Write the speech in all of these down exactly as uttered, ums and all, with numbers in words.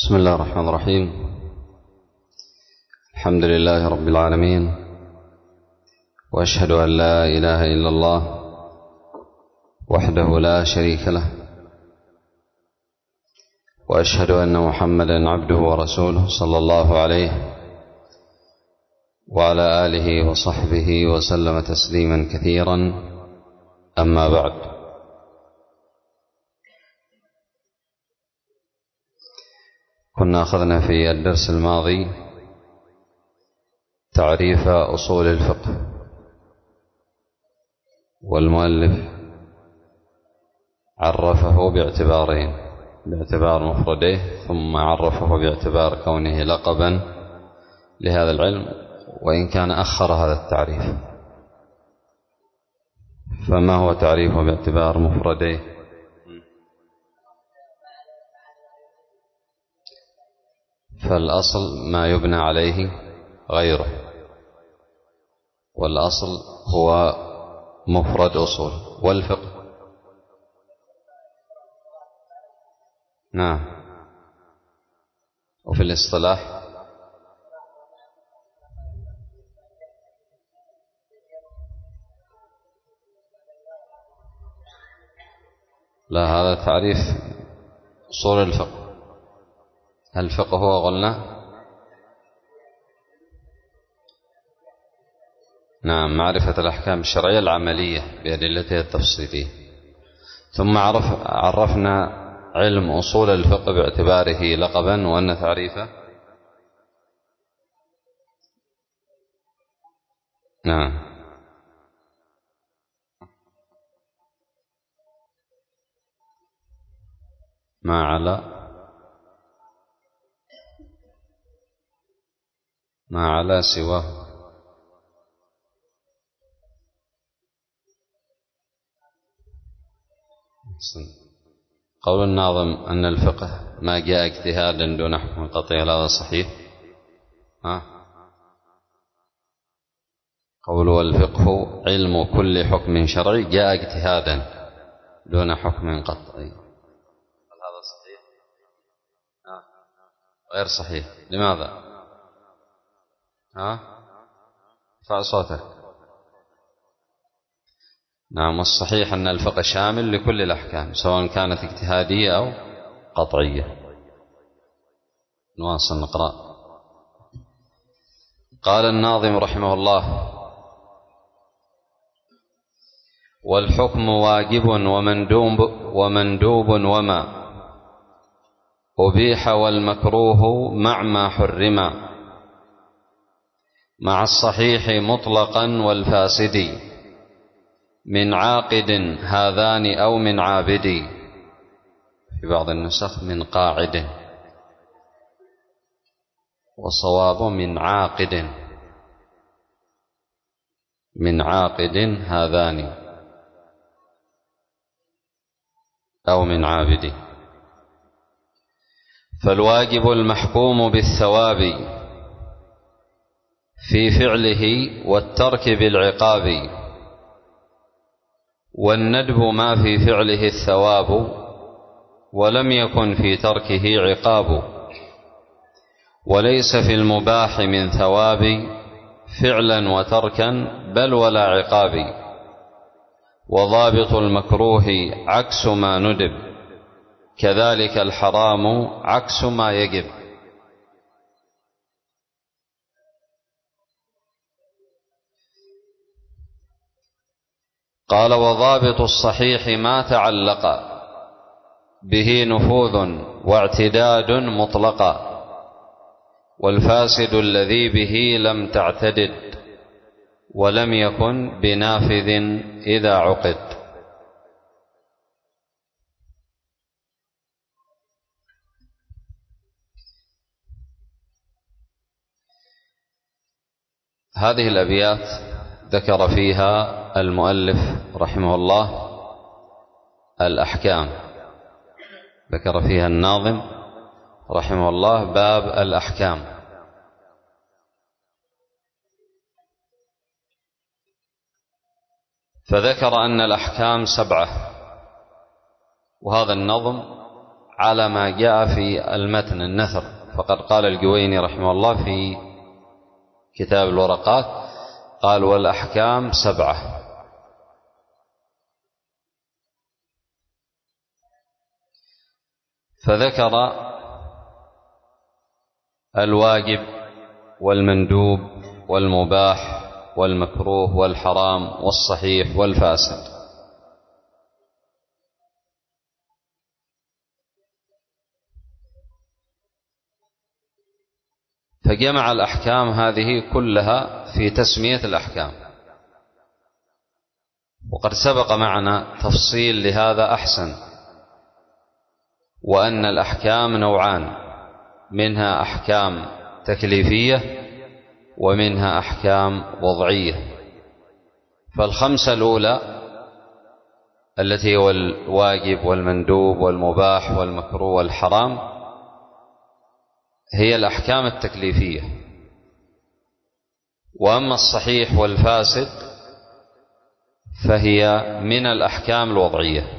بسم الله الرحمن الرحيم. الحمد لله رب العالمين، وأشهد أن لا إله إلا الله وحده لا شريك له، وأشهد أن محمدا عبده ورسوله صلى الله عليه وعلى آله وصحبه وسلم تسليما كثيرا. أما بعد، كنا أخذنا في الدرس الماضي تعريف أصول الفقه، والمؤلف عرفه باعتبارين: باعتبار مفرديه، ثم عرفه باعتبار كونه لقبا لهذا العلم، وإن كان أخر هذا التعريف. فما هو تعريفه باعتبار مفرديه؟ فالأصل ما يبنى عليه غيره، والأصل هو مفرد أصول. والفقه نعم، وفي الاصطلاح لا، هذا تعريف أصول الفقه. الفقه هو قلنا نعم معرفة الأحكام الشرعية العملية بأدلتها التفصيلية. ثم عرف عرفنا علم أصول الفقه باعتباره لقبا، وأن تعريفه نعم ما على ما على سواه. قول الناظم أن الفقه ما جاء اجتهادا دون حكم قطعي، هذا صحيح؟ ها؟ قول والفقه علم كل حكم شرعي جاء اجتهادا دون حكم قطعي، هل هذا صحيح؟ ها؟ غير صحيح. لماذا؟ ها؟ ارفع صوتك. نعم، الصحيح أن الفقه شامل لكل الأحكام سواء كانت اجتهادية أو قطعية. نواصل نقرأ. قال الناظم رحمه الله: والحكم واجب ومندوب ومندوب وما أبيح، والمكروه مع ما حرما، مع الصحيح مطلقا والفاسد، من عاقد هذان أو من عابد. في بعض النسخ من قاعد، وصواب من عاقد. من عاقد هذان أو من عابد. فالواجب المحكوم بالثواب في فعله والترك بالعقاب، والندب ما في فعله الثواب، ولم يكن في تركه عقاب، وليس في المباح من ثواب فعلا وتركا بل ولا عقاب، وضابط المكروه عكس ما ندب، كذلك الحرام عكس ما يجب. قال: وضابط الصحيح ما تعلق به نفوذ واعتداد مطلقا، والفاسد الذي به لم تعتدد، ولم يكن بنافذ إذا عقد. هذه الأبيات ذكر فيها المؤلف رحمه الله الأحكام، ذكر فيها الناظم رحمه الله باب الأحكام. فذكر أن الأحكام سبعة، وهذا النظم على ما جاء في المتن النثر، فقد قال الجويني رحمه الله في كتاب الورقات، قال والأحكام سبعة. فذكر الواجب والمندوب والمباح والمكروه والحرام والصحيح والفاسد. فجمع الأحكام هذه كلها في تسمية الأحكام. وقد سبق معنا تفصيل لهذا أحسن، وأن الأحكام نوعان، منها أحكام تكليفية ومنها أحكام وضعية. فالخمسة الأولى التي هو الواجب والمندوب والمباح والمكروه والحرام هي الأحكام التكليفية، وأما الصحيح والفاسد فهي من الأحكام الوضعية.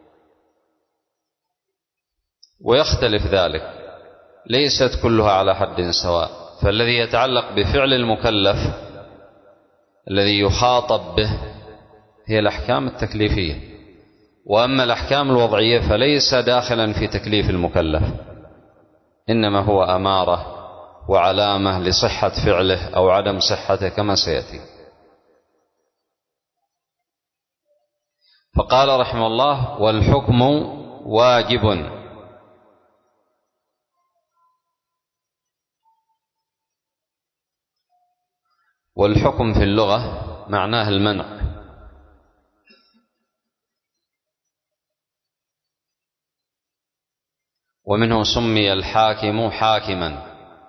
ويختلف ذلك، ليست كلها على حد سواء. فالذي يتعلق بفعل المكلف الذي يخاطب به هي الأحكام التكليفية، وأما الأحكام الوضعية فليس داخلا في تكليف المكلف، إنما هو أمارة وعلامة لصحة فعله أو عدم صحته كما سيأتي. فقال رحمه الله والحكم واجب. والحكم في اللغة معناه المنع، ومنه سمي الحاكم حاكما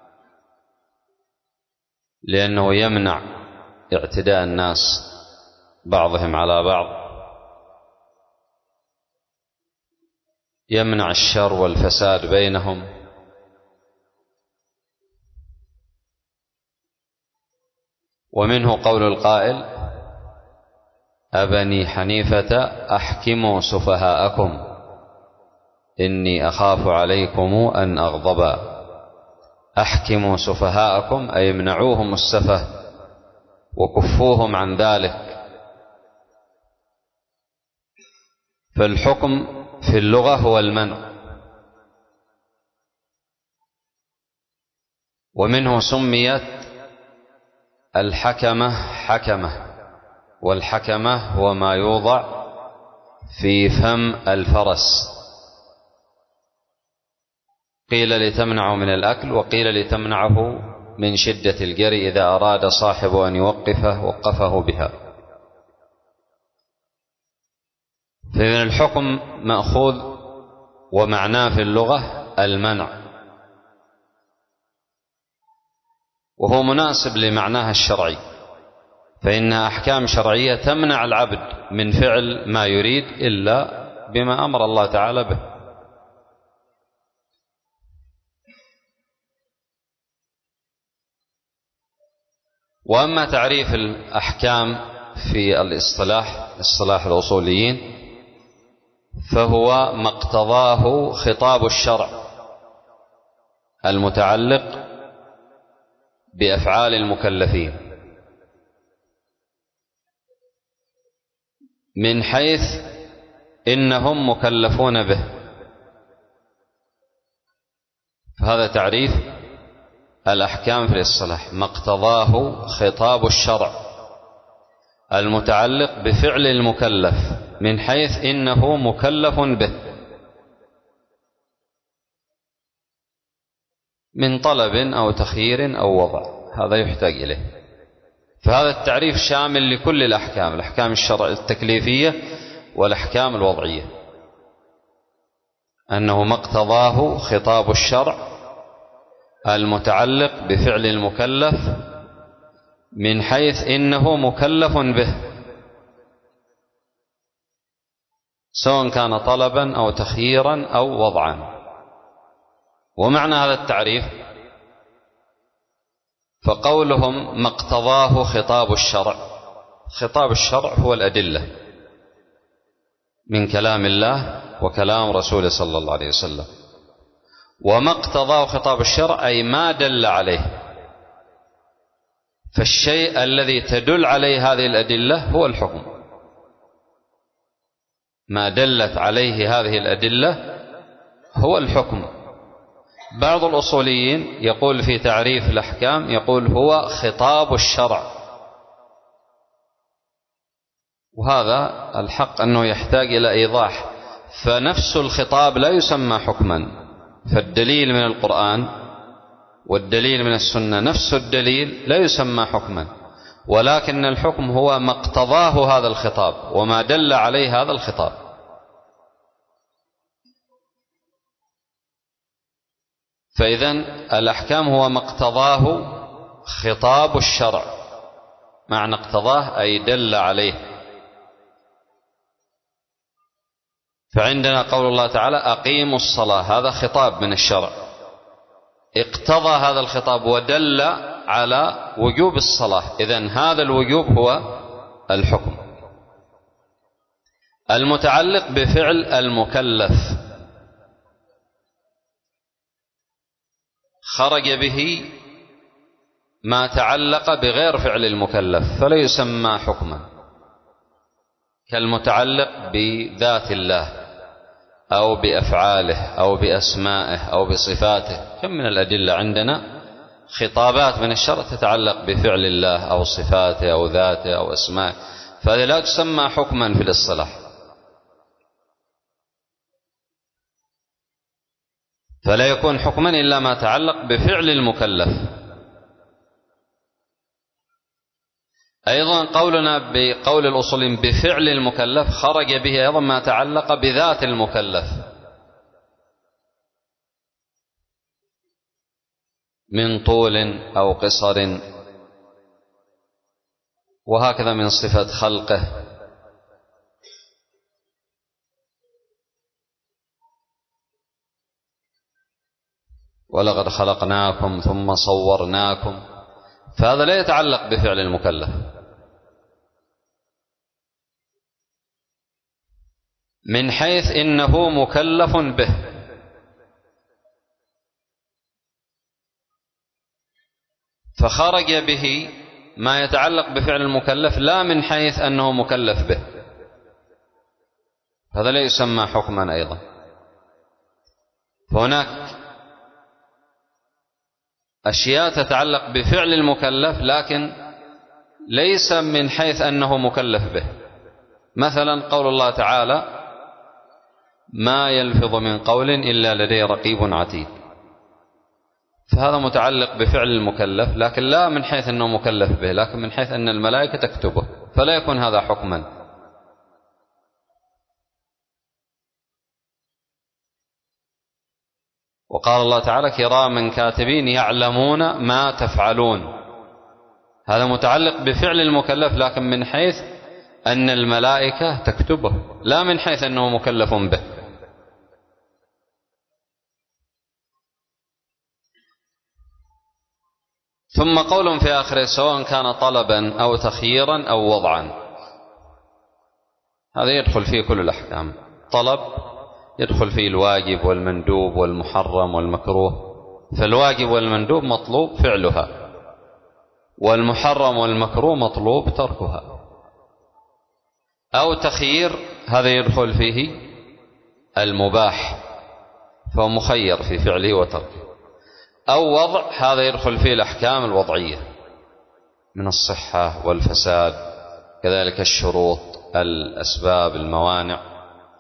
لأنه يمنع اعتداء الناس بعضهم على بعض، يمنع الشر والفساد بينهم. ومنه قول القائل أبني حنيفة أحكموا سفهاءكم إني أخاف عليكم أن أغضبا. أحكموا سفهاءكم أي امنعوهم السفه وكفوهم عن ذلك. فالحكم في اللغة هو المنع. ومنه سميت الحكمة حكمة، والحكمة هو ما يوضع في فم الفرس، قيل لتمنعه من الأكل وقيل لتمنعه من شدة الجري، إذا أراد صاحبه أن يوقفه وقفه بها. فإذن الحكم مأخوذ ومعناه في اللغة المنع، وهو مناسب لمعناها الشرعي، فإنها أحكام شرعية تمنع العبد من فعل ما يريد إلا بما أمر الله تعالى به. وأما تعريف الأحكام في الاصطلاح اصطلاح الأصوليين فهو ما اقتضاه خطاب الشرع المتعلق بأفعال المكلفين، من حيث إنهم مكلفون به. فهذا تعريف الأحكام في الاصطلاح، ما اقتضاه خطاب الشرع المتعلق بفعل المكلف من حيث إنه مكلف به من طلب أو تخيير أو وضع، هذا يحتاج إليه. فهذا التعريف شامل لكل الأحكام، الأحكام الشرع التكليفية والأحكام الوضعية، أنه ما اقتضاه خطاب الشرع المتعلق بفعل المكلف من حيث إنه مكلف به، سواء كان طلبا أو تخييرا أو وضعا. ومعنى هذا التعريف فقولهم ما اقتضاه خطاب الشرع، خطاب الشرع هو الأدلة من كلام الله وكلام رسوله صلى الله عليه وسلم. وما اقتضاه خطاب الشرع أي ما دل عليه، فالشيء الذي تدل عليه هذه الأدلة هو الحكم، ما دلت عليه هذه الأدلة هو الحكم. بعض الأصوليين يقول في تعريف الأحكام يقول هو خطاب الشرع، وهذا الحق أنه يحتاج إلى إيضاح. فنفس الخطاب لا يسمى حكما، فالدليل من القرآن والدليل من السنة نفس الدليل لا يسمى حكما، ولكن الحكم هو ما اقتضاه هذا الخطاب وما دل عليه هذا الخطاب. فإذن الأحكام هو ما اقتضاه خطاب الشرع، معنى اقتضاه أي دل عليه. فعندنا قول الله تعالى أقيموا الصلاة، هذا خطاب من الشرع، اقتضى هذا الخطاب ودل على وجوب الصلاة، إذن هذا الوجوب هو الحكم. المتعلق بفعل المكلف خرج به ما تعلق بغير فعل المكلف فلا يسمى حكما، كالمتعلق بذات الله أو بأفعاله أو بأسمائه أو بصفاته. كم من الأدلة عندنا خطابات من الشرع تتعلق بفعل الله أو صفاته أو ذاته أو أسمائه، فهذه لا تسمى حكما في الاصطلاح. فلا يكون حكما إلا ما تعلق بفعل المكلف. أيضا قولنا بقول الأصولين بفعل المكلف خرج به أيضا ما تعلق بذات المكلف من طول أو قصر، وهكذا من صفة خلقه. ولقد خلقناكم ثم صورناكم، فهذا لا يتعلق بفعل المكلف. من حيث إنه مكلف به، فخرج به ما يتعلق بفعل المكلف لا من حيث أنه مكلف به، هذا لا يسمى حكما أيضا. فهناك أشياء تتعلق بفعل المكلف لكن ليس من حيث أنه مكلف به، مثلا قول الله تعالى ما يلفظ من قول إلا لديه رقيب عتيد، فهذا متعلق بفعل المكلف لكن لا من حيث أنه مكلف به، لكن من حيث أن الملائكة تكتبه، فلا يكون هذا حكما. وقال الله تعالى كراما كاتبين يعلمون ما تفعلون، هذا متعلق بفعل المكلف لكن من حيث أن الملائكة تكتبه، لا من حيث أنه مكلف به. ثم قول في آخره سواء كان طلبا أو تخييرا أو وضعا، هذا يدخل فيه كل الأحكام. طلب يدخل فيه الواجب والمندوب والمحرم والمكروه، فالواجب والمندوب مطلوب فعلها، والمحرم والمكروه مطلوب تركها. أو تخيير هذا يدخل فيه المباح، فهو مخير في فعله وتركه. أو وضع هذا يدخل فيه الأحكام الوضعية من الصحة والفساد، كذلك الشروط، الأسباب، الموانع.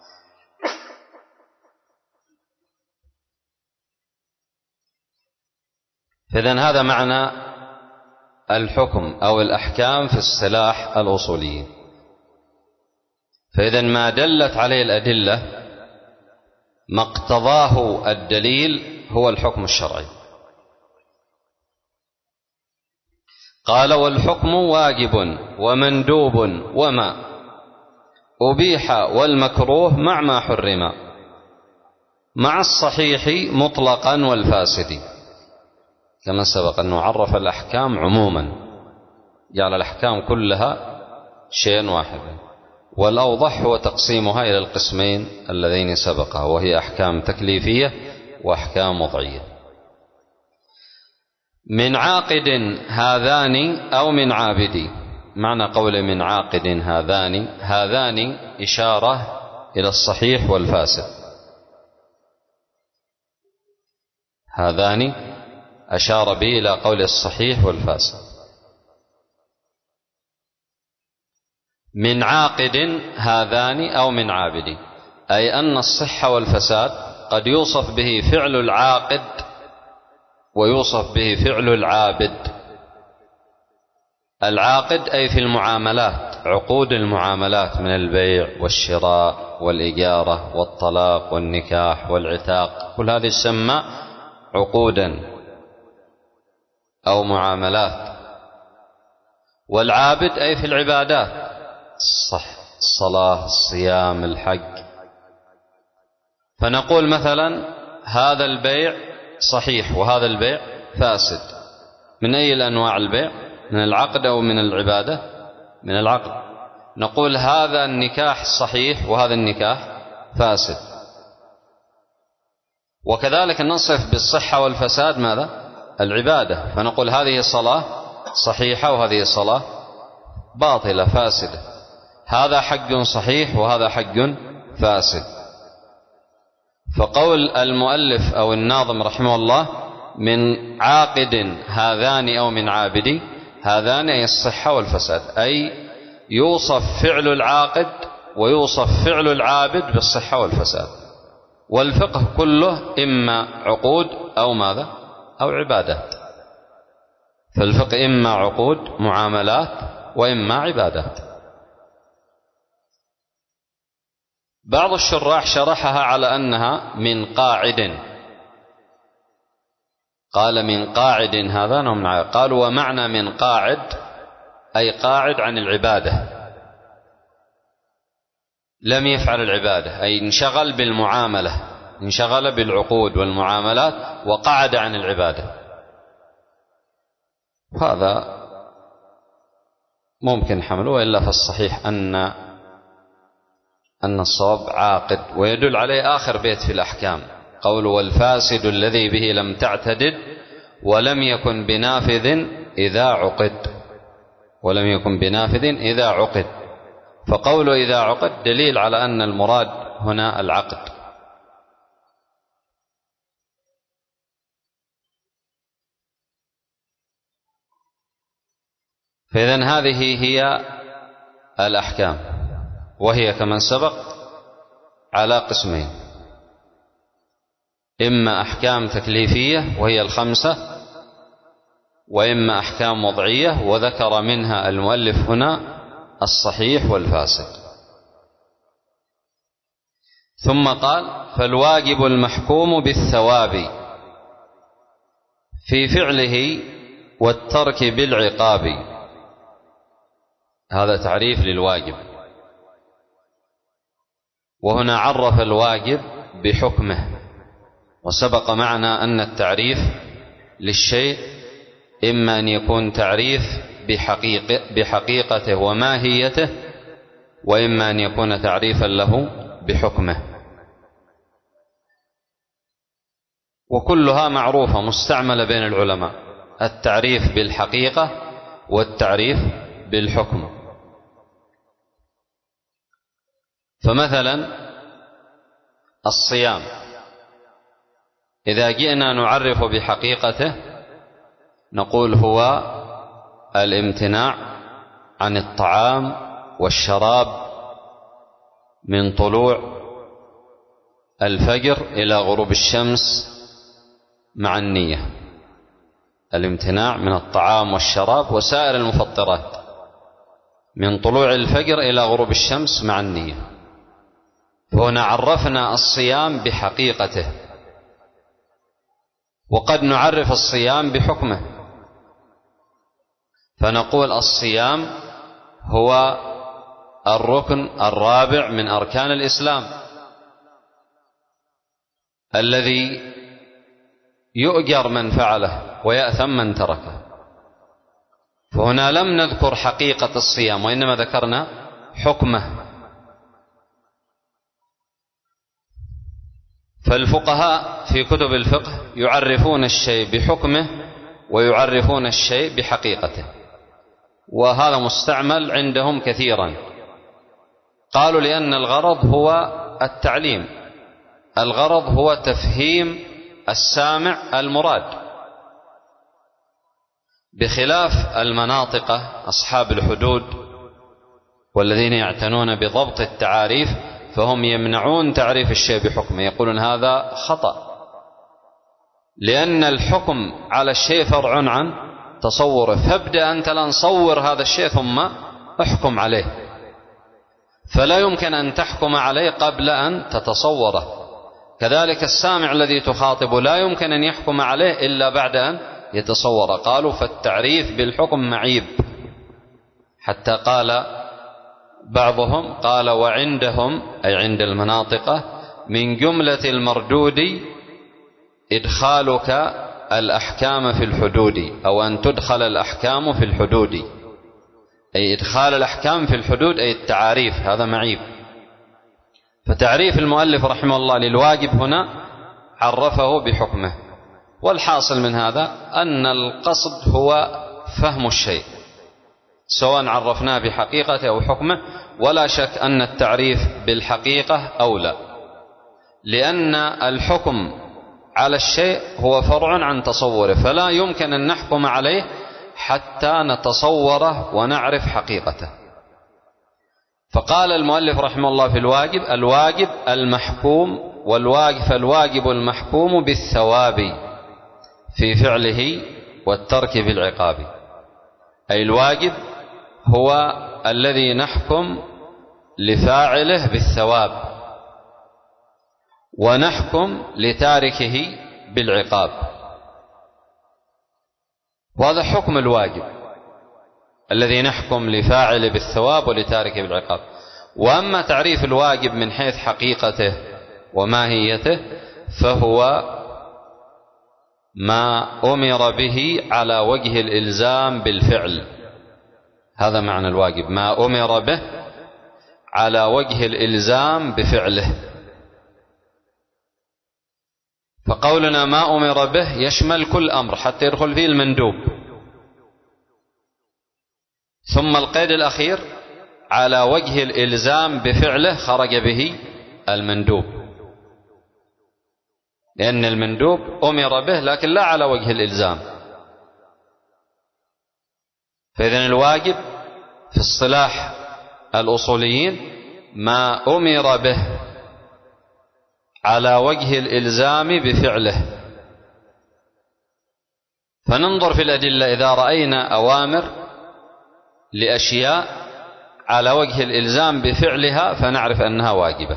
فإذن هذا معنى الحكم أو الأحكام في اصطلاح الأصوليين. فإذن ما دلت عليه الأدلة ما اقتضاه الدليل هو الحكم الشرعي. قال والحكم واجب ومندوب وما أبيح والمكروه مع ما حرم مع الصحيح مطلقا والفاسد، كما سبق أنه عرف الأحكام عموما، جعل الأحكام كلها شيء واحد. والأوضح هو تقسيمها إلى القسمين اللذين سبقا، وهي أحكام تكليفية وأحكام وضعية. من عاقد هذان أو من عابد. معنى قول من عاقد هذان، هذان إشارة إلى الصحيح والفاسد. هذان أشار به إلى قول الصحيح والفاسد. من عاقد هذان أو من عابد، أي أن الصحة والفساد قد يوصف به فعل العاقد ويوصف به فعل العابد. العاقد أي في المعاملات، عقود المعاملات من البيع والشراء والإجارة والطلاق والنكاح والعتاق، كل هذه تسمى عقودا أو معاملات. والعابد أي في العبادات، الصح الصلاة الصيام الحج. فنقول مثلا هذا البيع صحيح وهذا البيع فاسد. من أي الأنواع البيع؟ من العقد أو من العبادة؟ من العقد. نقول هذا النكاح صحيح وهذا النكاح فاسد. وكذلك نصف بالصحة والفساد ماذا؟ العبادة. فنقول هذه صلاة صحيحة وهذه صلاة باطلة فاسدة. هذا حج صحيح وهذا حج فاسد. فقول المؤلف أو الناظم رحمه الله من عاقد هذان أو من عابد، هذان أي الصحة والفساد، أي يوصف فعل العاقد ويوصف فعل العابد بالصحة والفساد. والفقه كله إما عقود أو ماذا؟ أو عبادات. فالفقه إما عقود معاملات وإما عبادات. بعض الشراح شرحها على أنها من قاعد، قال من قاعد هذا ومن عاقد. قالوا ومعنى من قاعد أي قاعد عن العبادة، لم يفعل العبادة، أي انشغل بالمعاملة، انشغل بالعقود والمعاملات وقعد عن العبادة. هذا ممكن حمله، وإلا فالصحيح أن أن الصواب عاقد. ويدل عليه آخر بيت في الأحكام، قول والفاسد الذي به لم تعتدد ولم يكن بنافذ إذا عقد، ولم يكن بنافذ إذا عقد. فقول إذا عقد دليل على أن المراد هنا العقد. فإذن هذه هي الأحكام، وهي كما سبق على قسمين: إما أحكام تكليفية وهي الخمسة، وإما أحكام وضعية، وذكر منها المؤلف هنا الصحيح والفاسد. ثم قال: فالواجب المحكوم بالثواب في فعله والترك بالعقاب. هذا تعريف للواجب، وهنا عرف الواجب بحكمه. وسبق معنا أن التعريف للشيء إما أن يكون تعريف بحقيقة بحقيقته وماهيته، وإما أن يكون تعريفا له بحكمه. وكلها معروفة مستعملة بين العلماء: التعريف بالحقيقة والتعريف بالحكم. فمثلا الصيام إذا جئنا نعرف بحقيقته نقول هو الامتناع عن الطعام والشراب من طلوع الفجر إلى غروب الشمس مع النية. الامتناع من الطعام والشراب وسائر المفطرات من طلوع الفجر إلى غروب الشمس مع النية. فهنا عرفنا الصيام بحقيقته، وقد نعرف الصيام بحكمه، فنقول الصيام هو الركن الرابع من أركان الإسلام الذي يؤجر من فعله ويأثم من تركه. فهنا لم نذكر حقيقة الصيام، وإنما ذكرنا حكمه، فالفقهاء في كتب الفقه يعرفون الشيء بحكمه ويعرفون الشيء بحقيقته، وهذا مستعمل عندهم كثيرا. قالوا لأن الغرض هو التعليم، الغرض هو تفهيم السامع المراد، بخلاف المناطقة أصحاب الحدود والذين يعتنون بضبط التعاريف، فهم يمنعون تعريف الشيء بحكمه، يقولون هذا خطأ، لأن الحكم على الشيء فرع عن تصوره، فابدأ أنت الآن صور هذا الشيء ثم احكم عليه، فلا يمكن أن تحكم عليه قبل أن تتصوره. كذلك السامع الذي تخاطبه لا يمكن أن يحكم عليه إلا بعد أن يتصوره. قالوا فالتعريف بالحكم معيب، حتى قال بعضهم قال وعندهم أي عند المناطقة من جملة المردود إدخالك الأحكام في الحدود، أو أن تدخل الأحكام في الحدود، أي إدخال الأحكام في الحدود أي التعاريف، هذا معيب. فتعريف المؤلف رحمه الله للواجب هنا عرفه بحكمه، والحاصل من هذا أن القصد هو فهم الشيء سواء عرفناه بحقيقته أو حكمه، ولا شك أن التعريف بالحقيقة أولى، لأن الحكم على الشيء هو فرع عن تصوره، فلا يمكن أن نحكم عليه حتى نتصوره ونعرف حقيقته. فقال المؤلف رحمه الله في الواجب الواجب المحكوم، والواجب فالواجب المحكوم بالثواب في فعله والترك بالعقاب، أي الواجب هو الذي نحكم لفاعله بالثواب ونحكم لتاركه بالعقاب، وهذا حكم الواجب الذي نحكم لفاعله بالثواب ولتاركه بالعقاب. وأما تعريف الواجب من حيث حقيقته وماهيته فهو ما أمر به على وجه الإلزام بالفعل، هذا معنى الواجب، ما أمر به على وجه الإلزام بفعله. فقولنا ما أمر به يشمل كل أمر حتى يدخل فيه المندوب. ثم القيد الأخير على وجه الإلزام بفعله خرج به المندوب، لأن المندوب أمر به لكن لا على وجه الإلزام. فإذن الواجب في اصطلاح الأصوليين ما أمر به على وجه الإلزام بفعله. فننظر في الأدلة، إذا رأينا أوامر لأشياء على وجه الإلزام بفعلها فنعرف أنها واجبة.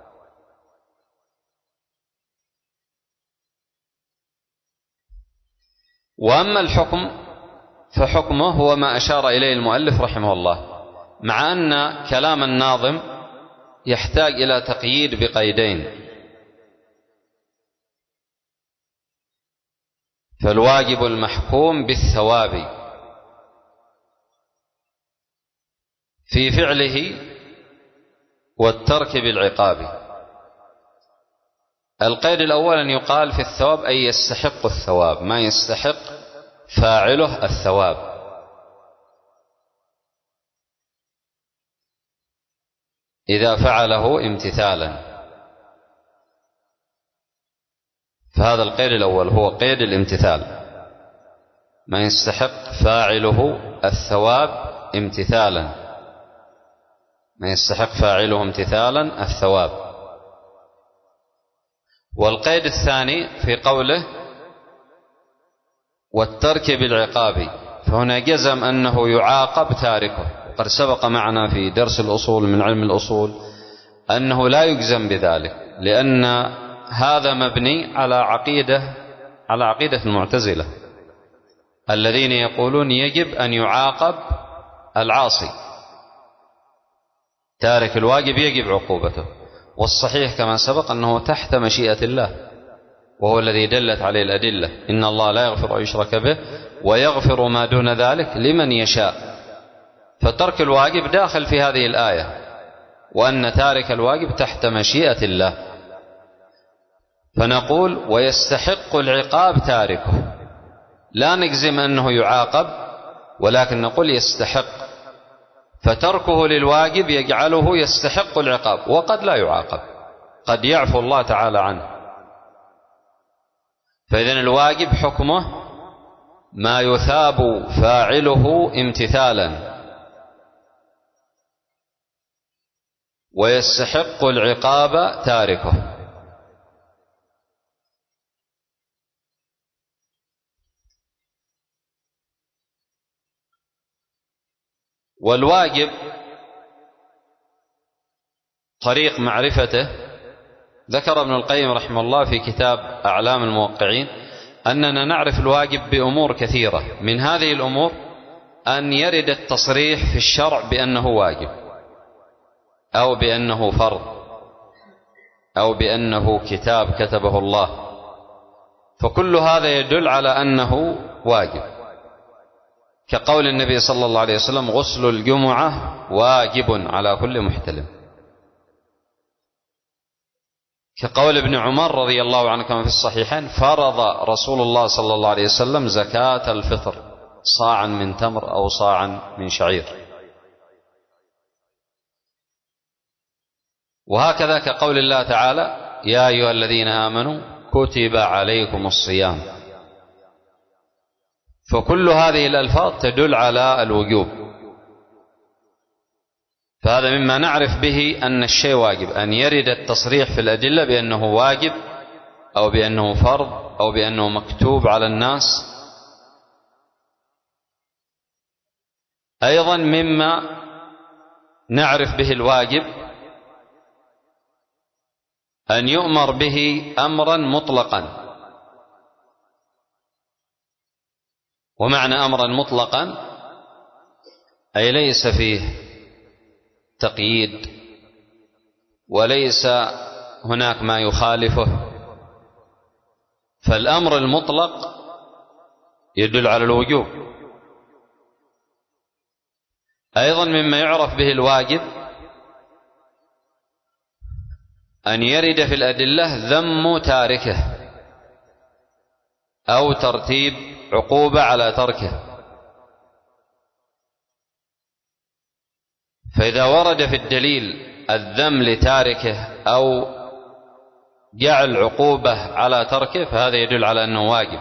وأما الحكم فحكمه هو ما أشار إليه المؤلف رحمه الله، مع أن كلام الناظم يحتاج إلى تقييد بقيدين. فالواجب المحكوم بالثواب في فعله والترك بالعقاب. القيد الأول أن يقال في الثواب أي يستحق الثواب، ما يستحق فاعله الثواب. إذا فعله امتثالا، فهذا القيد الأول هو قيد الامتثال، ما يستحق فاعله الثواب امتثالا، ما يستحق فاعله امتثالا الثواب. والقيد الثاني في قوله والترك بالعقاب، فهنا جزم أنه يعاقب تاركه. وقد سبق معنا في درس الأصول من علم الأصول أنه لا يجزم بذلك، لأن هذا مبني على عقيدة على عقيدة المعتزلة الذين يقولون يجب أن يعاقب العاصي، تارك الواجب يجب عقوبته. والصحيح كما سبق أنه تحت مشيئة الله، وهو الذي دلت عليه الأدلة، إن الله لا يغفر أن يشرك به ويغفر ما دون ذلك لمن يشاء. فترك الواجب داخل في هذه الآية، وأن تارك الواجب تحت مشيئة الله. فنقول ويستحق العقاب تاركه، لا نجزم أنه يعاقب، ولكن نقول يستحق، فتركه للواجب يجعله يستحق العقاب، وقد لا يعاقب، قد يعفو الله تعالى عنه. فإذن الواجب حكمه ما يثاب فاعله امتثالا، ويستحق العقاب تاركه. والواجب طريق معرفته ذكر ابن القيم رحمه الله في كتاب أعلام الموقعين أننا نعرف الواجب بأمور كثيرة، من هذه الأمور أن يرد التصريح في الشرع بأنه واجب، أو بأنه فرض، أو بأنه كتاب كتبه الله، فكل هذا يدل على أنه واجب، كقول النبي صلى الله عليه وسلم غسل الجمعة واجب على كل محتلم، كقول ابن عمر رضي الله عنه كما في الصحيحين فرض رسول الله صلى الله عليه وسلم زكاة الفطر صاعا من تمر أو صاعا من شعير. وهكذا كقول الله تعالى يا أيها الذين آمنوا كتب عليكم الصيام، فكل هذه الألفاظ تدل على الوجوب، فهذا مما نعرف به أن الشيء واجب، أن يرد التصريح في الأدلة بأنه واجب أو بأنه فرض أو بأنه مكتوب على الناس. أيضا مما نعرف به الواجب أن يؤمر به أمرا مطلقا، ومعنى أمرا مطلقا أي ليس فيه تقييد وليس هناك ما يخالفه، فالأمر المطلق يدل على الوجوب. أيضا مما يعرف به الواجب أن يرد في الأدلة ذم تاركه أو ترتيب عقوبة على تركه، فإذا ورد في الدليل الذم لتاركه أو جعل عقوبة على تركه فهذا يدل على أنه واجب.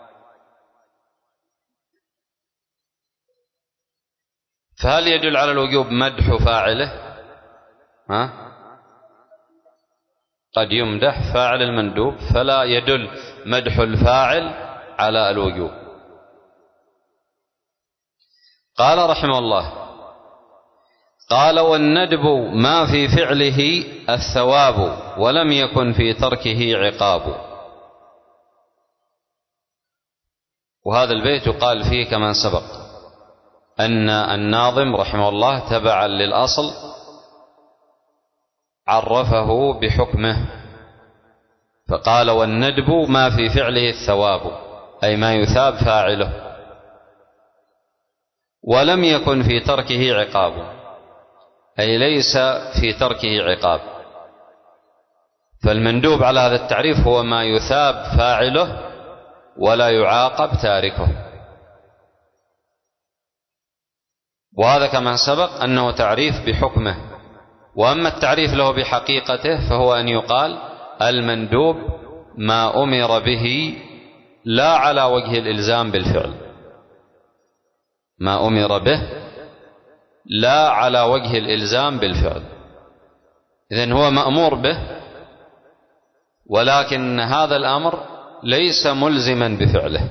فهل يدل على الوجوب مدح فاعله؟ ها؟ قد يمدح فاعل المندوب، فلا يدل مدح الفاعل على الوجوب. قال رحمه الله قال والندب ما في فعله الثواب ولم يكن في تركه عقاب. وهذا البيت يقال فيه كما سبق أن الناظم رحمه الله تبعا للأصل عرفه بحكمه، فقال والندب ما في فعله الثواب أي ما يثاب فاعله، ولم يكن في تركه عقاب أي ليس في تركه عقاب. فالمندوب على هذا التعريف هو ما يثاب فاعله ولا يعاقب تاركه، وهذا كما سبق أنه تعريف بحكمه. وأما التعريف له بحقيقته فهو أن يقال المندوب ما أمر به لا على وجه الإلزام بالفعل، ما أمر به لا على وجه الإلزام بالفعل، إذن هو مأمور به ولكن هذا الأمر ليس ملزما بفعله.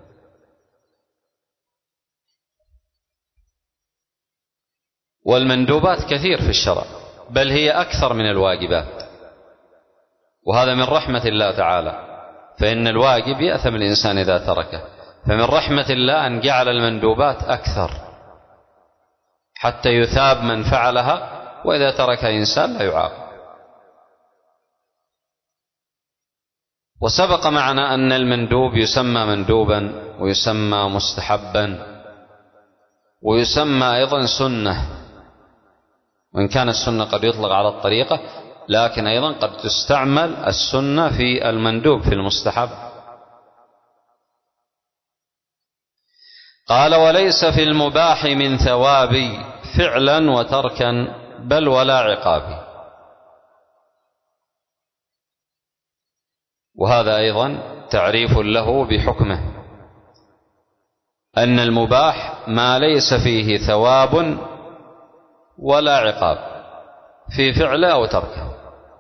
والمندوبات كثير في الشرع، بل هي أكثر من الواجبات، وهذا من رحمة الله تعالى، فإن الواجب يأثم الإنسان إذا تركه، فمن رحمة الله أن جعل المندوبات أكثر حتى يثاب من فعلها، وإذا ترك إنسان لا يعاقب. وسبق معنا أن المندوب يسمى مندوبا ويسمى مستحبا ويسمى أيضا سنة، وإن كان السنة قد يطلق على الطريقة، لكن أيضا قد تستعمل السنة في المندوب في المستحب. قال وليس في المباح من ثواب فعلا وتركا بل ولا عقاب. وهذا أيضا تعريف له بحكمه، أن المباح ما ليس فيه ثواب ولا عقاب في فعله أو تركه،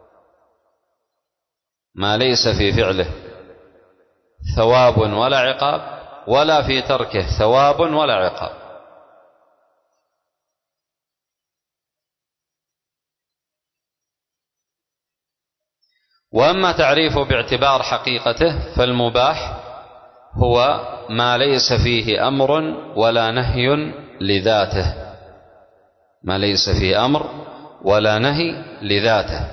ما ليس في فعله ثواب ولا عقاب ولا في تركه ثواب ولا عقاب. وأما تعريفه باعتبار حقيقته فالمباح هو ما ليس فيه أمر ولا نهي لذاته، ما ليس فيه أمر ولا نهي لذاته.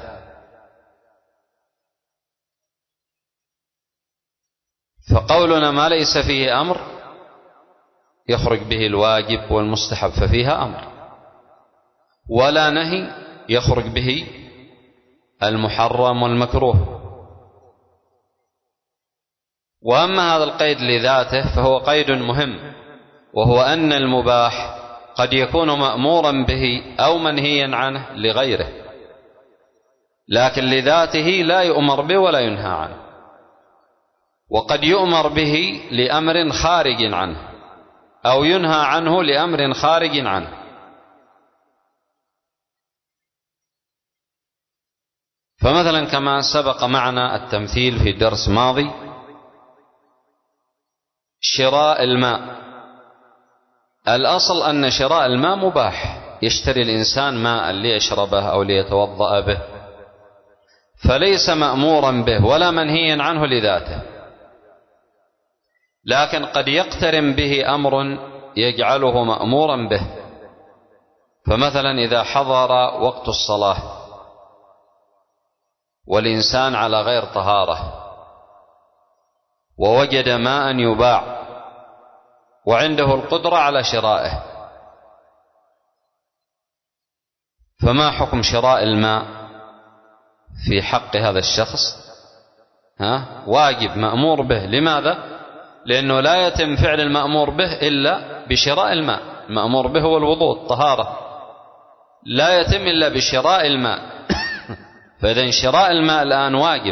فقولنا ما ليس فيه أمر يخرج به الواجب والمستحب ففيها أمر، ولا نهي يخرج به المحرم والمكروه. وأما هذا القيد لذاته فهو قيد مهم، وهو أن المباح قد يكون مأمورا به أو منهيا عنه لغيره، لكن لذاته لا يؤمر به ولا ينهى عنه. وقد يؤمر به لأمر خارج عنه أو ينهى عنه لأمر خارج عنه. فمثلا كما سبق معنا التمثيل في درس ماضي، شراء الماء، الأصل أن شراء الماء مباح، يشتري الإنسان ماء ليشربه أو ليتوضأ به، فليس مأمورا به ولا منهيا عنه لذاته، لكن قد يقترن به أمر يجعله مأمورا به. فمثلا إذا حضر وقت الصلاة والإنسان على غير طهارة ووجد ماء يباع وعنده القدرة على شرائه، فما حكم شراء الماء في حق هذا الشخص؟ ها؟ واجب مأمور به. لماذا؟ لأنه لا يتم فعل المأمور به إلا بشراء الماء. المأمور به هو الوضوء الطهارة، لا يتم إلا بشراء الماء. فإذا شراء الماء الآن واجب.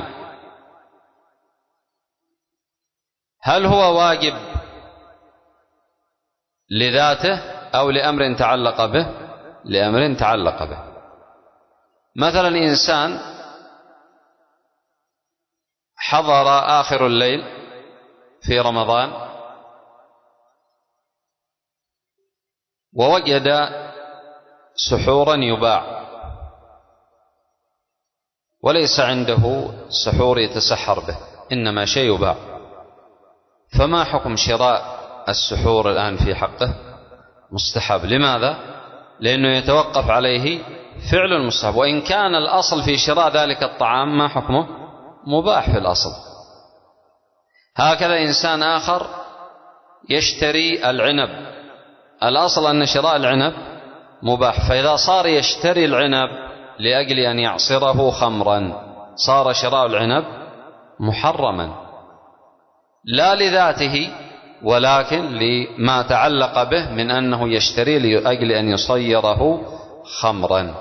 هل هو واجب لذاته أو لأمر تعلق به؟ لأمر تعلق به. مثلا إنسان حضر آخر الليل في رمضان ووجد سحورا يباع وليس عنده سحور يتسحر به، إنما شيء يباع، فما حكم شراء السحور الآن في حقه؟ مستحب. لماذا؟ لأنه يتوقف عليه فعل المستحب، وإن كان الأصل في شراء ذلك الطعام ما حكمه؟ مباح في الأصل. هكذا إنسان آخر يشتري العنب، الأصل أن شراء العنب مباح، فإذا صار يشتري العنب لأجل أن يعصره خمرا صار شراء العنب محرما، لا لذاته ولكن لما تعلق به من أنه يشتري لأجل أن يصيره خمرا.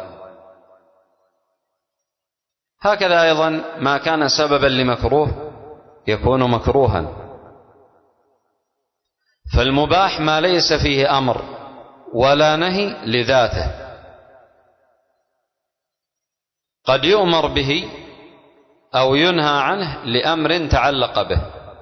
هكذا أيضا ما كان سببا لمكروه يكون مكروها. فالمباح ما ليس فيه أمر ولا نهي لذاته، قد يؤمر به أو ينهى عنه لأمر تعلق به.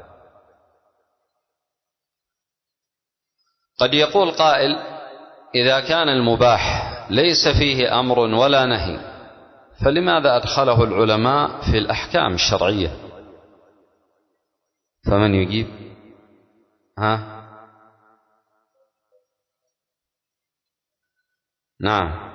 قد يقول قائل إذا كان المباح ليس فيه أمر ولا نهي فلماذا أدخله العلماء في الأحكام الشرعية؟ فمن يجيب؟ ها؟ نعم.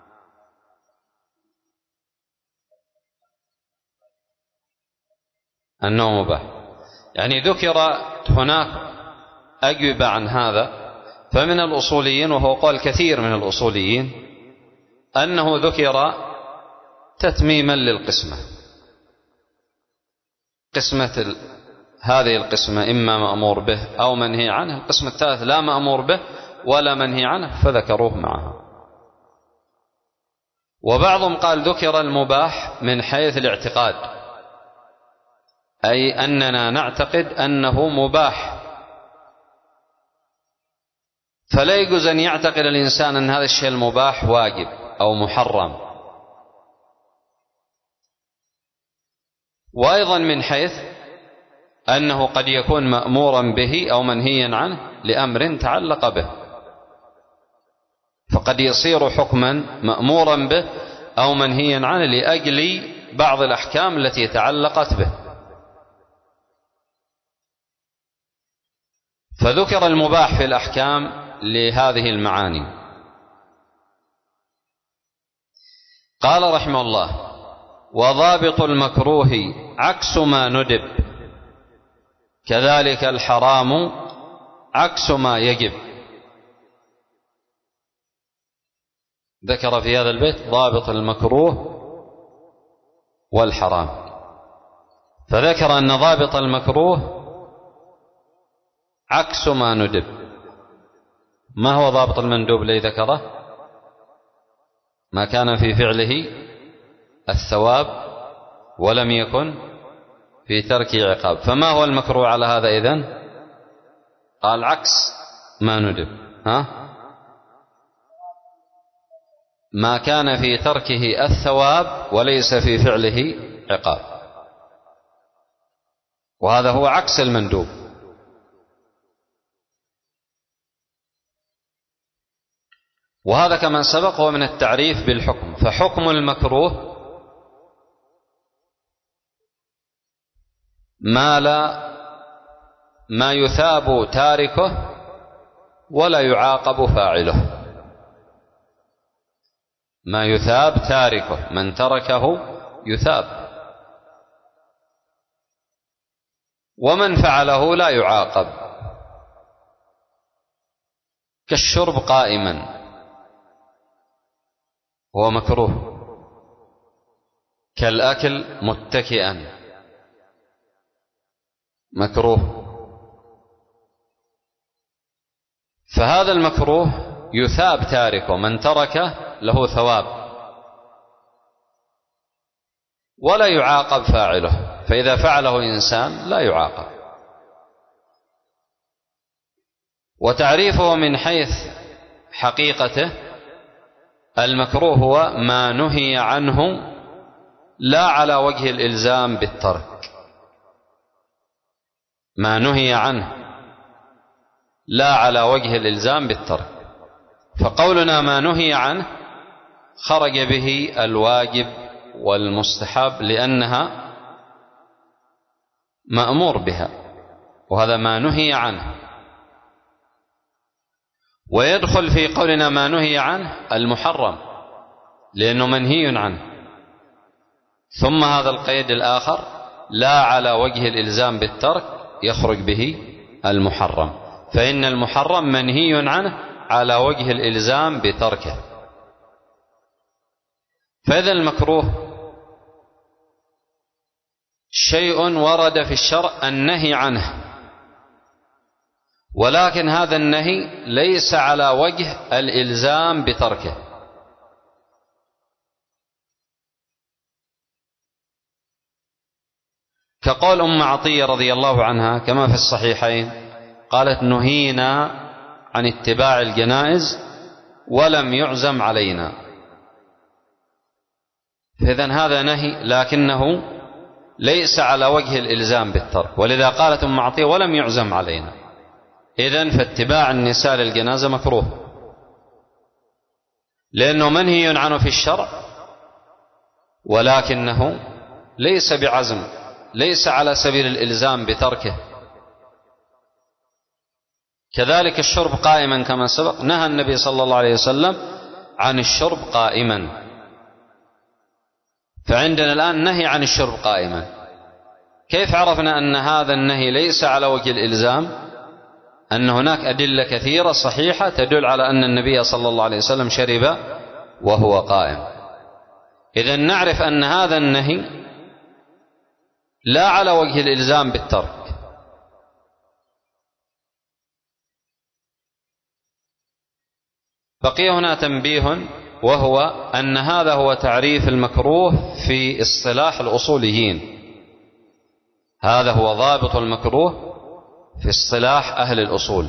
أنه مباح، يعني ذكر هناك أجوبة عن هذا. فمن الأصوليين، وهو قول كثير من الأصوليين، أنه ذكر تتميما للقسمة. قسمة ال... هذه القسمة إما مأمور به أو منهي عنه، القسم الثالث لا مأمور به ولا منهي عنه فذكروه معها. وبعضهم قال ذكر المباح من حيث الاعتقاد، أي أننا نعتقد أنه مباح، فلا يجوز أن يعتقد الإنسان أن هذا الشيء المباح واجب أو محرم. وأيضا من حيث أنه قد يكون مأمورا به أو منهيا عنه لأمر تعلق به، فقد يصير حكما مأمورا به أو منهيا عنه لأجل بعض الأحكام التي تعلقت به. فذكر المباح في الأحكام لهذه المعاني. قال رحمه الله: وضابط المكروه عكس ما ندب، كذلك الحرام عكس ما يجب. ذكر في هذا البيت ضابط المكروه والحرام، فذكر أن ضابط المكروه عكس ما ندب. ما هو ضابط المندوب الذي ذكره؟ ما كان في فعله الثواب ولم يكن في تركه عقاب. فما هو المكروه على هذا إذن؟ قال عكس ما ندب. ها؟ ما كان في تركه الثواب وليس في فعله عقاب، وهذا هو عكس المندوب. وهذا كما سبق هو من التعريف بالحكم. فحكم المكروه ما لا ما يثاب تاركه ولا يعاقب فاعله. ما يثاب تاركه، من تركه يثاب، ومن فعله لا يعاقب. كالشرب قائما هو مكروه، كالأكل متكئا مكروه. فهذا المكروه يثاب تاركه، من تركه له ثواب ولا يعاقب فاعله، فإذا فعله إنسان لا يعاقب. وتعريفه من حيث حقيقته: المكروه هو ما نهي عنه لا على وجه الإلزام بالترك. ما نهي عنه لا على وجه الإلزام بالترك. فقولنا ما نهي عنه خرج به الواجب والمستحب لأنها مأمور بها، وهذا ما نهي عنه. ويدخل في قولنا ما نهي عنه المحرم لأنه منهي عنه. ثم هذا القيد الآخر لا على وجه الإلزام بالترك يخرج به المحرم، فإن المحرم منهي عنه على وجه الإلزام بتركه. فإذا المكروه شيء ورد في الشرع النهي عنه، ولكن هذا النهي ليس على وجه الإلزام بتركه. كقول أم عطية رضي الله عنها كما في الصحيحين، قالت: نهينا عن اتباع الجنائز ولم يعزم علينا. فإذن هذا نهي لكنه ليس على وجه الإلزام بالترك، ولذا قالت أم عطية: ولم يعزم علينا. إذن فاتباع النساء للجنازة مكروه لأنه منهي عنه في الشرع، ولكنه ليس بعزم، ليس على سبيل الإلزام بتركه. كذلك الشرب قائما كما سبق، نهى النبي صلى الله عليه وسلم عن الشرب قائما، فعندنا الآن نهي عن الشرب قائما. كيف عرفنا أن هذا النهي ليس على وجه الإلزام؟ أن هناك أدلة كثيرة صحيحة تدل على أن النبي صلى الله عليه وسلم شرب وهو قائم. إذن نعرف أن هذا النهي لا على وجه الإلزام بالترك، بقي هنا تنبيه، وهو أن هذا هو تعريف المكروه في اصطلاح الأصوليين، هذا هو ضابط المكروه في اصطلاح أهل الأصول.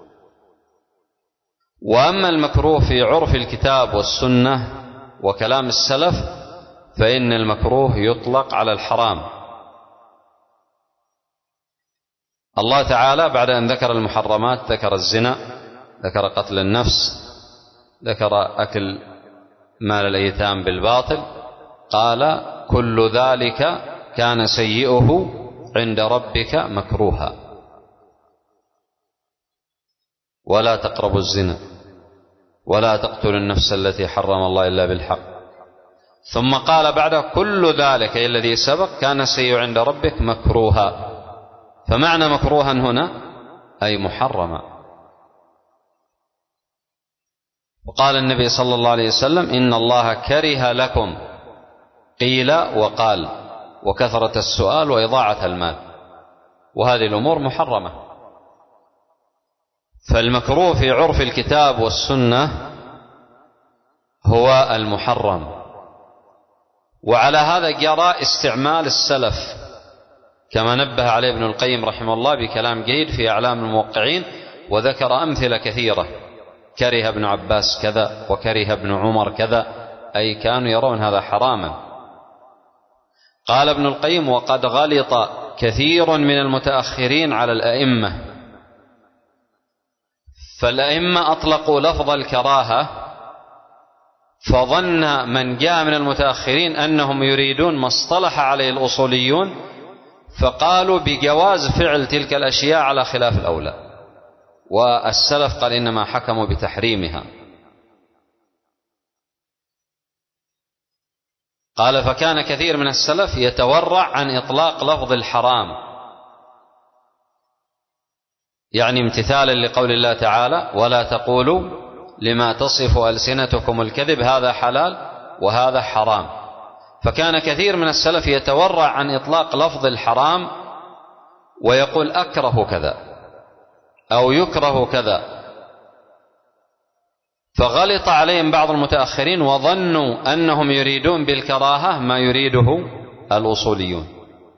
وأما المكروه في عرف الكتاب والسنة وكلام السلف فإن المكروه يطلق على الحرام. الله تعالى بعد أن ذكر المحرمات ذكر الزنا، ذكر قتل النفس، ذكر أكل مال الأيتام بالباطل، قال كل ذلك كان سيئه عند ربك مكروها ولا تقربوا الزنا ولا تقتلوا النفس التي حرم الله إلا بالحق. ثم قال بعد كل ذلك أي الذي سبق كان سيئ عند ربك مكروها، فمعنى مكروها هنا أي محرما. وقال النبي صلى الله عليه وسلم إن الله كره لكم قيل وقال وكثرة السؤال وإضاعة المال، وهذه الأمور محرمة. فالمكروه في عرف الكتاب والسنة هو المحرم، وعلى هذا جرى استعمال السلف كما نبه عليه ابن القيم رحمه الله بكلام جيد في أعلام الموقعين، وذكر أمثلة كثيرة، كره ابن عباس كذا وكره ابن عمر كذا، أي كانوا يرون هذا حراما. قال ابن القيم وقد غلط كثير من المتأخرين على الأئمة، فالأئمة أطلقوا لفظ الكراهة فظن من جاء من المتأخرين أنهم يريدون ما اصطلح عليه الأصوليون، فقالوا بجواز فعل تلك الأشياء على خلاف الأولى، والسلف قال إنما حكموا بتحريمها. قال فكان كثير من السلف يتورع عن إطلاق لفظ الحرام، يعني امتثالا لقول الله تعالى ولا تقولوا لما تصف ألسنتكم الكذب هذا حلال وهذا حرام. فكان كثير من السلف يتورع عن إطلاق لفظ الحرام ويقول أكره كذا أو يكره كذا، فغلط عليهم بعض المتأخرين وظنوا أنهم يريدون بالكراهة ما يريده الأصوليون.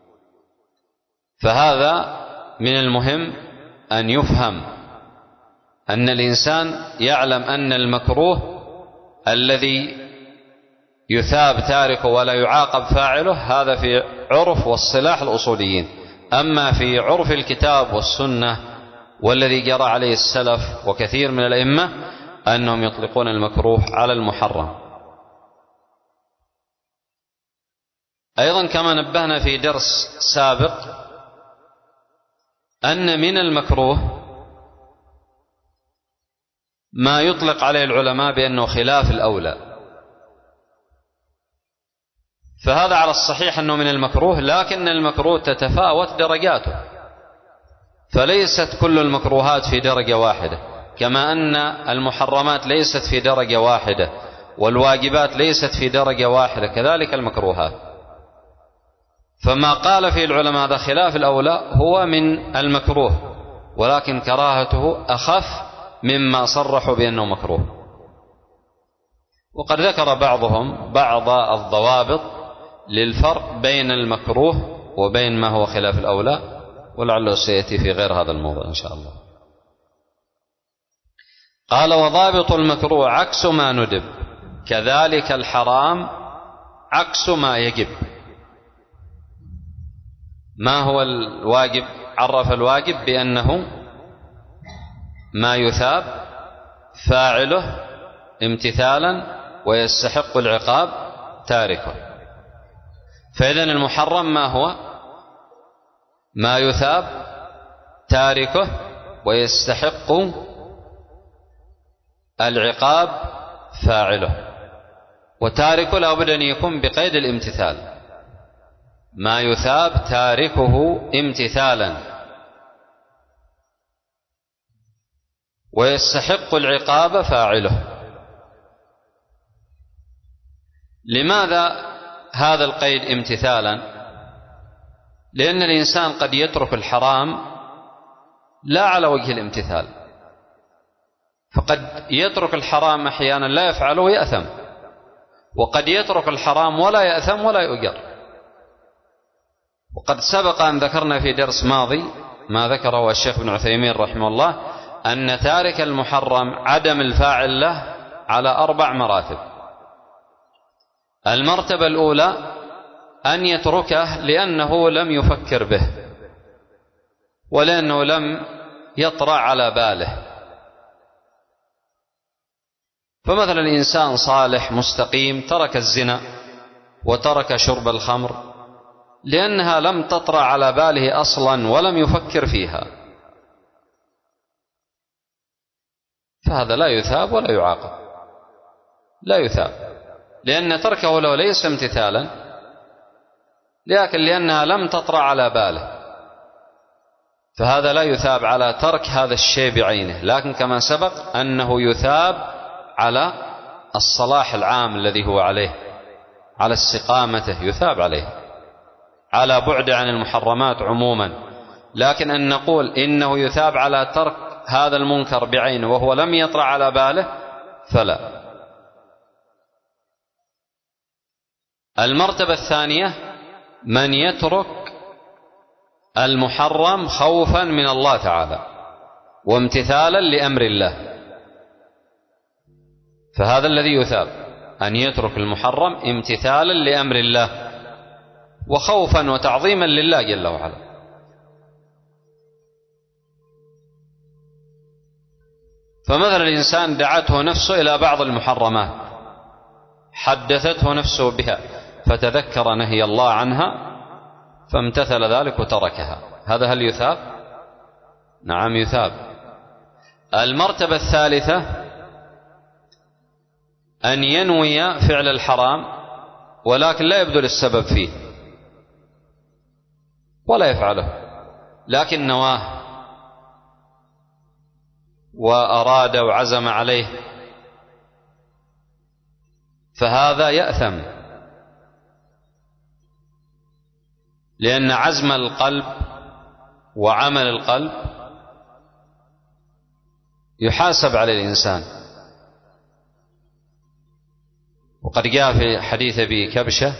فهذا من المهم أن يفهم أن الإنسان يعلم أن المكروه الذي يثاب تاركه ولا يعاقب فاعله هذا في عرف واصطلاح الأصوليين. أما في عرف الكتاب والسنة والذي جرى عليه السلف وكثير من الأئمة أنهم يطلقون المكروه على المحرم. أيضا كما نبهنا في درس سابق أن من المكروه ما يطلق عليه العلماء بأنه خلاف الأولى، فهذا على الصحيح أنه من المكروه، لكن المكروه تتفاوت درجاته، فليست كل المكروهات في درجة واحدة، كما أن المحرمات ليست في درجة واحدة والواجبات ليست في درجة واحدة، كذلك المكروهات. فما قال فيه العلماء هذا خلاف الأولى هو من المكروه، ولكن كراهته أخف مما صرحوا بأنه مكروه. وقد ذكر بعضهم بعض الضوابط للفرق بين المكروه وبين ما هو خلاف الأولى، ولعله سيأتي في غير هذا الموضوع إن شاء الله. قال وضابط المكروه عكس ما ندب، كذلك الحرام عكس ما يجب. ما هو الواجب؟ عرف الواجب بأنه ما يثاب فاعله امتثالا ويستحق العقاب تاركه. فإذن المحرم ما هو؟ ما يثاب تاركه ويستحق العقاب فاعله، وتاركه لا بد أن يكون بقيد الامتثال، ما يثاب تاركه امتثالا ويستحق العقاب فاعله. لماذا هذا القيد امتثالا؟ لأن الإنسان قد يترك الحرام لا على وجه الامتثال، فقد يترك الحرام أحيانا لا يفعله ويأثم، وقد يترك الحرام ولا يأثم ولا يؤجر. وقد سبق أن ذكرنا في درس ماضي ما ذكره الشيخ ابن عثيمين رحمه الله أن تارك المحرم عدم الفاعل له على أربع مراتب. المرتبة الأولى أن يتركه لأنه لم يفكر به ولأنه لم يطرأ على باله. فمثلا إنسان صالح مستقيم ترك الزنا وترك شرب الخمر لأنها لم تطرأ على باله أصلا ولم يفكر فيها، فهذا لا يثاب ولا يعاقب، لا يثاب، لأن تركه له ليس امتثالا، لكن لأنها لم تطرأ على باله، فهذا لا يثاب على ترك هذا الشيء بعينه، لكن كما سبق أنه يثاب على الصلاح العام الذي هو عليه، على استقامته يثاب عليه، على بعد عن المحرمات عموما. لكن أن نقول إنه يثاب على ترك هذا المنكر بعينه وهو لم يطرأ على باله فلا. المرتبة الثانية من يترك المحرم خوفا من الله تعالى وامتثالا لأمر الله، فهذا الذي يثاب أن يترك المحرم امتثالا لأمر الله وخوفا وتعظيما لله جل وعلا. فمثلا الإنسان دعته نفسه إلى بعض المحرمات، حدثته نفسه بها فتذكر نهي الله عنها فامتثل ذلك وتركها، هذا هل يثاب؟ نعم يثاب. المرتبة الثالثة أن ينوي فعل الحرام ولكن لا يبذل السبب فيه ولا يفعله، لكن نواه وأراد وعزم عليه، فهذا يأثم، لأن عزم القلب وعمل القلب يحاسب على الإنسان. وقد جاء في حديث أبي كبشة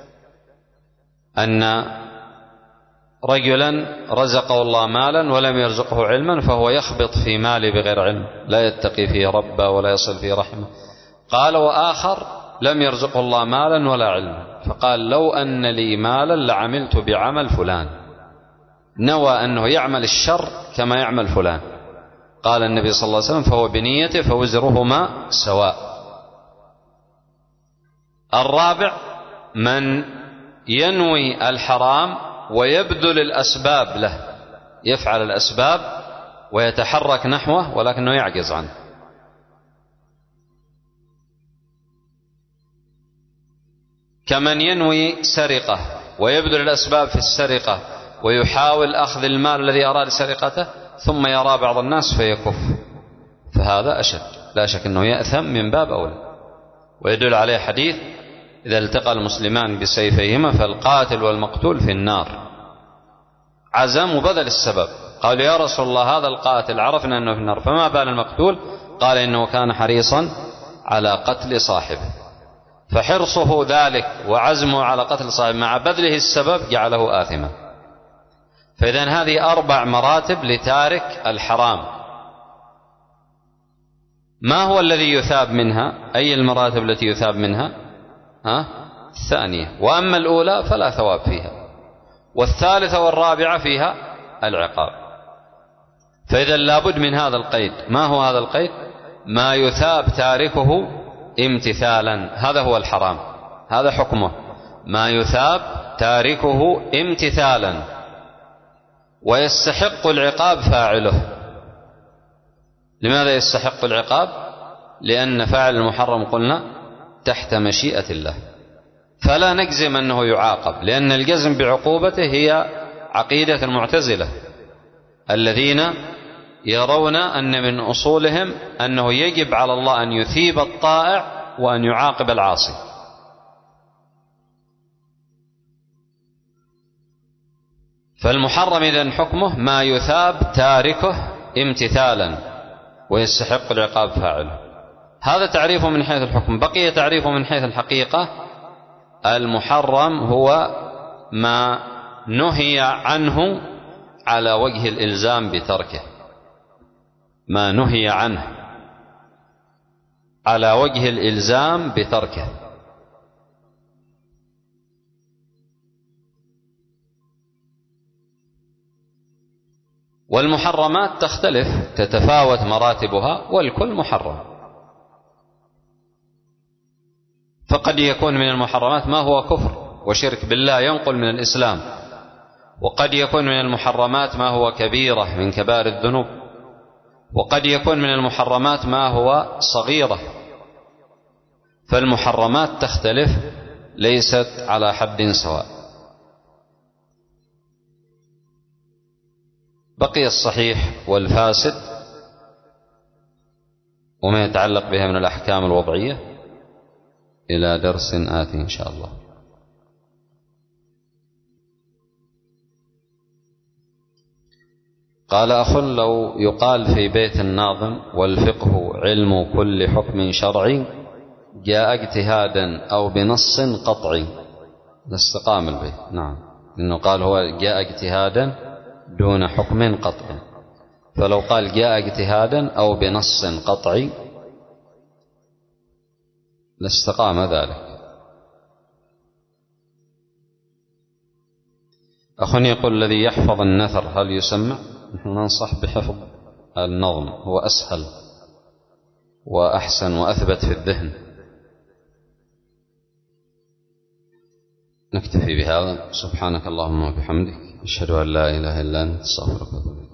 أن رجلا رزقه الله مالا ولم يرزقه علما فهو يخبط في ماله بغير علم، لا يتقي فيه ربه ولا يصل فيه رحمه. قال وآخر لم يرزقه الله مالا ولا علما، فقال لو أن لي مالا لعملت بعمل فلان، نوى أنه يعمل الشر كما يعمل فلان. قال النبي صلى الله عليه وسلم فهو بنيته فوزرهما سواء. الرابع من ينوي الحرام ويبذل الأسباب له، يفعل الأسباب ويتحرك نحوه ولكنه يعجز عنه. كمن ينوي سرقة ويبذل الأسباب في السرقة ويحاول أخذ المال الذي أراد سرقته ثم يرى بعض الناس فيكف، فهذا أشد، لا شك أنه يأثم من باب أولى. ويدل عليه حديث إذا التقى المسلمان بسيفيهما فالقاتل والمقتول في النار، عزم وبذل السبب. قال يا رسول الله هذا القاتل عرفنا أنه في النار فما بال المقتول؟ قال إنه كان حريصا على قتل صاحبه، فحرصه ذلك وعزمه على قتل صاحبه مع بذله السبب جعله آثما. فإذن هذه أربع مراتب لتارك الحرام. ما هو الذي يثاب منها؟ أي المراتب التي يثاب منها؟ ها؟ الثانية. وأما الأولى فلا ثواب فيها، والثالثة والرابعة فيها العقاب. فإذا لابد من هذا القيد. ما هو هذا القيد؟ ما يثاب تاركه امتثالا، هذا هو الحرام، هذا حكمه، ما يثاب تاركه امتثالا ويستحق العقاب فاعله. لماذا يستحق العقاب؟ لأن فاعل المحرم قلنا تحت مشيئة الله، فلا نجزم أنه يعاقب، لأن الجزم بعقوبته هي عقيدة المعتزلة الذين يرون أن من أصولهم أنه يجب على الله أن يثيب الطائع وأن يعاقب العاصي. فالمحرم إذن حكمه ما يثاب تاركه امتثالا ويستحق العقاب فاعله. هذا تعريفه من حيث الحكم. بقي تعريفه من حيث الحقيقة: المحرم هو ما نهي عنه على وجه الإلزام بتركه، ما نهي عنه على وجه الإلزام بتركه. والمحرمات تختلف، تتفاوت مراتبها، والكل محرم. فقد يكون من المحرمات ما هو كفر وشرك بالله ينقل من الإسلام، وقد يكون من المحرمات ما هو كبيرة من كبائر الذنوب، وقد يكون من المحرمات ما هو صغيرة. فالمحرمات تختلف، ليست على حد سواء. بقي الصحيح والفاسد وما يتعلق بها من الأحكام الوضعية إلى درس آتي إن شاء الله. قال أخ: لو يقال في بيت الناظم: والفقه علم كل حكم شرعي، جاء اجتهادا أو بنص قطعي، لاستقام البيت. نعم، إنه قال هو جاء اجتهادا دون حكم قطعي، فلو قال جاء اجتهادا أو بنص قطعي لاستقام ذلك. أخ يقول: الذي يحفظ النثر هل يسمع؟ نحن ننصح بحفظ النظم، هو أسهل وأحسن وأثبت في الذهن. نكتفي بهذا. سبحانك اللهم وبحمدك، أشهد أن لا إله إلا أنت، أستغفرك وأتوب إليك.